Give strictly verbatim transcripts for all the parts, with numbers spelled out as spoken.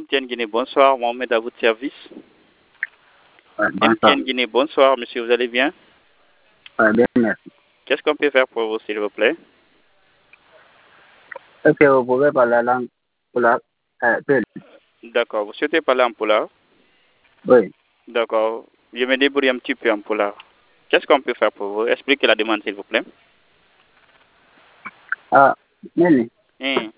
M T N Guinée, bonsoir, Mohamed à votre service. Ouais, M T N Guinée, bonsoir, monsieur, vous allez bien? Ouais, bien, merci. Qu'est-ce qu'on peut faire pour vous, s'il vous plaît? Est-ce que vous pouvez parler la langue pour la euh, Peul? D'accord, vous souhaitez parler en polar? Oui. D'accord, je me débrouille un petit peu en polar. Qu'est-ce qu'on peut faire pour vous? Expliquez la demande, s'il vous plaît. Ah, nini? Hein?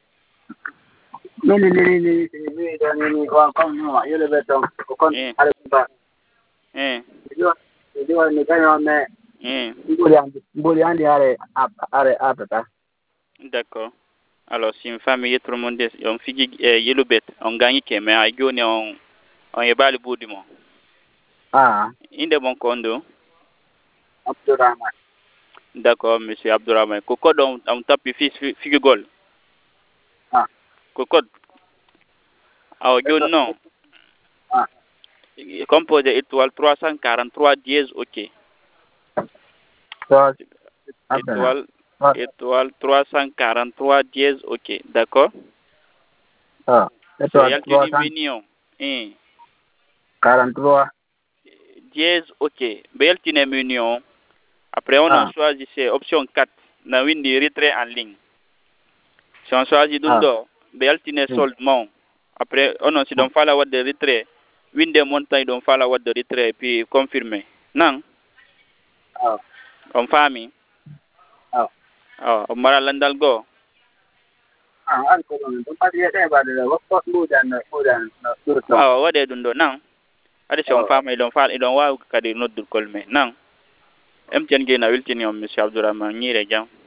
Nini, nini, nini, nini, nini, wa comme nous, il le béton, au compte, Hein? allez, pas. Hein? Je dois me gagner, mais, Hein? mboli andi are, are, apeta. D'accord. Alors, si une famille, tout le monde est, on fait yellow bet, on gagne qui, mais à Guinée, on, on est bas le bout du monde. Ah, Inde mon condo. Abdurrahman. D'accord, monsieur Abdourahmane. Coco, on, on tape fils figue gol. Ah. Coco. Ah, yo non. Ah. Composé étoile trois cent quarante-trois dièse, ok. So, Étoile, étoile trois cent quarante-trois dièse, ok. D'accord? Ah. Étoile trois cent quarante-trois. Dièse, ok. Belle tine mignon. Après, on a choisi option quatre. Na windi retrait en ligne. Si on choisit d'undo, belle tine soldement. Après, on a si donc faire la voie de retrait. Winde montagne donc faire la voie de retrait puis confirmer. Non? Ah. On famille. Ah. Ah, on mara landal go. Ah, an ko non, donc pas dire ça, bah, le report boudan, boudan, boudan. Ah, wade dundo, non? Ade si on famille, donc faire, donc wa kadi notre colme, non? M T N Guinée na wiltini on monsieur Abdourahmane Nyire jam.